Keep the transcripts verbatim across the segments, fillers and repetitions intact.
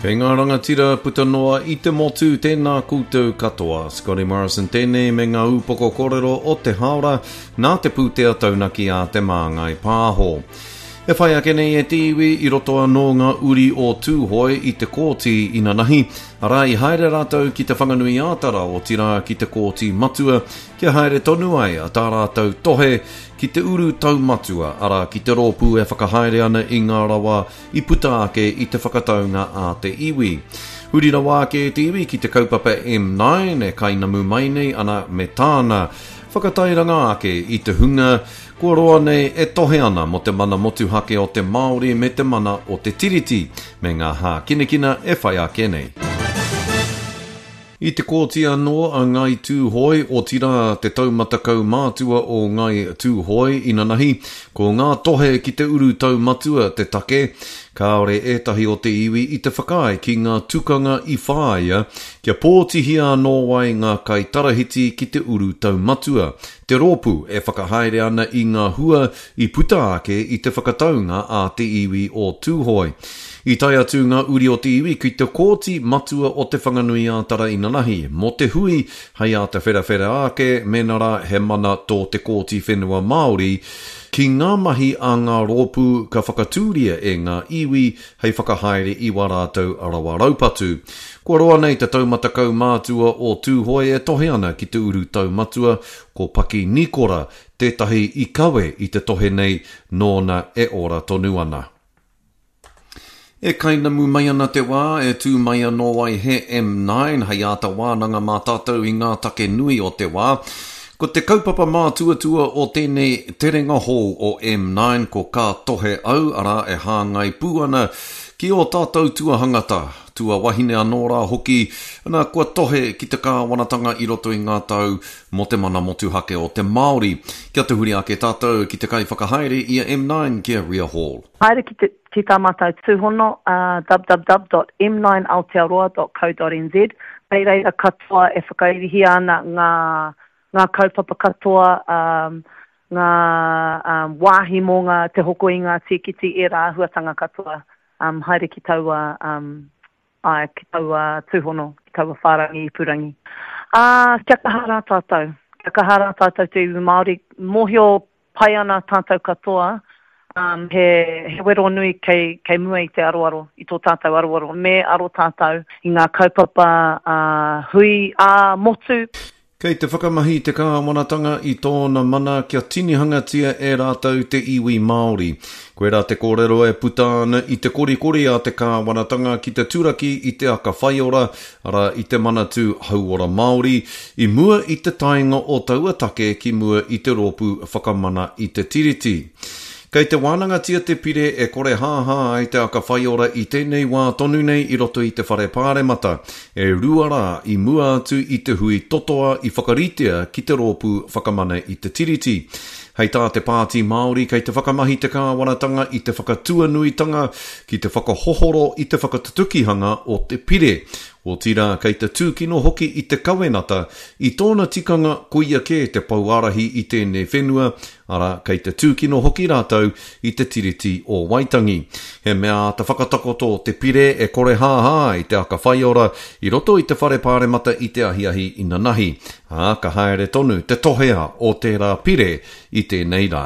Kei ngā rangatira putanoa I te motu tēnā koutou katoa. Scotty Morrison tēnei me ngā upoko kōrero o te haora nā te pūtea taunaki a te māngai pāho. E whai ake nei e te iwi I roto anō ngā uri o tūhoi I te kōti ina nahi. Ara I haere rātou ki te whanganui ātara o tira ki te kōti matua. Kia haere tonu ai a tā rātou tohe ki te uru tau matua. Ara ki te rōpū e whakahaere ana I ngā rawa I puta ake I te whakataunga a te iwi. Huri rawa ake e te iwi ki te kaupapa M nine e kainamu mai nei ana me tāna. Whakatairanga ake I te hunga. Kua roa nei e tohe ana mo te mana motuhake o te Māori me te mana o te tiriti me ngā hā kinekina e whai ake nei. I te kōti anō a ngai tūhoi o tira te taumatakau mātua o ngai tūhoi ina nahi, ko ngā tohe ki te uru tau matua te take, kaore etahi o te iwi I te whakai ki ngā tukanga I whāia, kia pōtihia anō wai ngā kai tarahiti ki te uru tau matua. Te rōpū e whakahaere ana I ngā hua I puta ake I te whakataunga a te iwi o tūhoi. I tai atu ngā uri o te iwi ki te kōti matua o te whanganui ātara ina nahi. Mo te hui, hei a te whera-whera ake, menara he mana tō te kōti whenua Māori, ki ngā mahi a ngā rōpū ka whakatūria e ngā iwi hei whakahaere I wā rātou arawa raupatu. Kua roa nei te taumatakau mātua o tūhoi e tohe ana ki te uru tau matua, ko Paki Nikora, tētahi I kawe I te tohe nei nōna e ora tonu ana. E kainamu mai ana te wā, e tū mai anō ai he M nine, hei āta wānanga mā tātou I ngā take nui o te wā. Ko te kaupapa mā tuatua o tēnei terenga hou o M nine, ko kā tohe au, ara e hāngai pūana, ki o tātou tuahangata, tua wahine anō rā hoki, ana kua tohe ki te kāwanatanga I roto I ngā tau mo te mana motuhake o te Māori. Kia te huri ake tātou ki te kai whakahaere I a M nine kia Ria Hall. Haere ki te ki tā mātou tūhono, uh, w w w dot m nine aotearoa dot co dot n z. Pei reira katoa e whakairihi ana ngā, ngā kaupapa katoa, um, ngā um, wāhi mō ngā te hoko I ngā tīkiti e rā huatanga katoa. Um, haere ki taua, um, ai, ki taua tūhono, ki taua whārangi I purangi. Uh, kia kahara tātou, kia kahara tātou te iwi Māori, mōhio pai ana tātou katoa, Um, he, he wero nui kei, kei mua I te aroaro, I tō tātou aroaro, me aro tātou I ngā kaupapa uh, hui a uh, motu. Kei te whakamahi te kāwanatanga I tōna mana kia tinihangatia e rātou te iwi Māori. Koe rā te kōrero e puta ana I te korikori a te kāwanatanga ki te turaki I te aka whaiora, ara I te manatū hauora Māori, I mua I te tainga o tauatake ki mua I te rōpū whakamana I te tiriti. Kei te wānanga tia te pire e kore hāhā ai te aka whaiora I tēnei wā tonu nei I roto I te whare pāre mata, e rua rā I mua atu I te hui totoa I whakaritea ki te rōpū whakamana I te tiriti. Hei tā te pāti Māori kei te whakamahi te kāwanatanga I te whakatuanuitanga ki te whakahohoro I te whakatukihanga o te pire. O tira kei te tūkino hoki I te kawenata I tōna tikanga kuia ke te pauarahi I tēnei whenua, ara kei te tūkino hoki rātou I te tiriti o Waitangi. He mea te whakatakoto te pire e kore hāhā I te aka whaiora I roto I te whare pāre mata I te ahiahi ina nahi. A ka haere tonu te tohea o tērā pire I tēnei rā.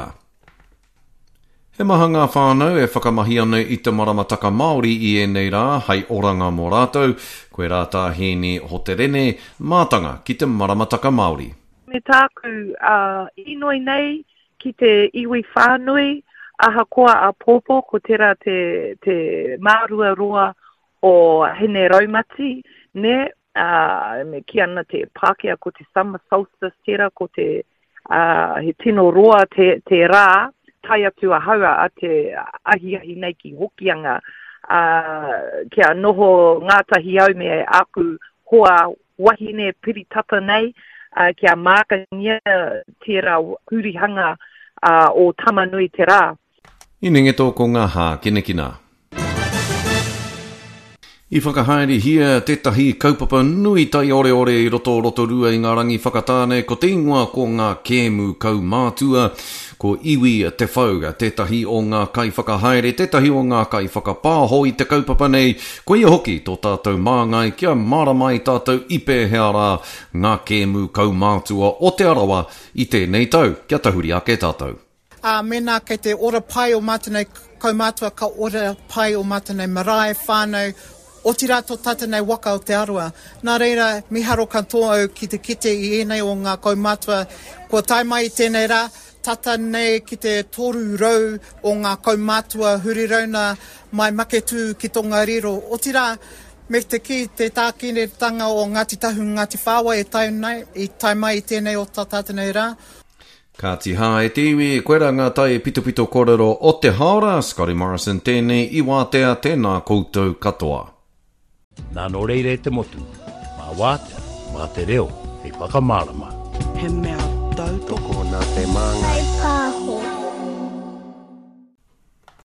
He maha ngā whānau e whakamahi anu I te maramataka Māori I e nei rā, hei oranga mō rātou, koe rātā hēni ho te rene, mātanga ki te maramataka Māori. Me tāku uh, inoi nei ki te iwi whānui, aha koa a pōpō ko tera te, te mārua roa o hene raumati, ne, uh, me ki ana te Pākehā ko te summer solstice tera, ko te uh, he tino roa te, te rā, tai atu a haua a te ahi-ahi nei ki hokianga uh, kia noho ngātahi au me aku hoa wahine piritata nei uh, kia mākania tērā hurihanga uh, o tamanui te rā. Inenge tōko ngā hā kinekina. I whakahaere hia tetahi kaupapa nui tai ore ore I roto roto rua I ngā rangi whakatāne ko te ingoa ko ngā kēmu kaumātua ko iwi te whauga tetahi o ngā kai whakahaere tetahi o ngā kai whakapāho I te kaupapa nei ko ia hoki tō tātou māngai kia maramai tātou ipe hea rā ngā kēmu kaumātua o te arawa I tēnei tau kia tahuri ake tātou. Uh, mena kei te ora pai o mātanei kaumātua ka ora pai o mātanei marae whānau o tira tō tātanei waka o te arua. Nā reira, miharo katoa au ki te kite I enei o ngā kaumātua. Kua tai mai I tēnei rā, tata nei ki te toru rau o ngā kaumātua hurirauna mai maketu ki tō Ngāriro. O tira, me te ki te tākine tanga o Ngāti Tahu Ngāti Whāwai e tai, nei, I tai mai I tēnei o tā tātanei rā. Ka tiha e tiwi, koera ngā tai pito pito kōrero o te haora, Scotty Morrison tēnei I wātea tēnā koutou katoa. Nā no reire te motu, mā wātea, mā te reo, hei whakamārama. He mea tautoko nā te māngai.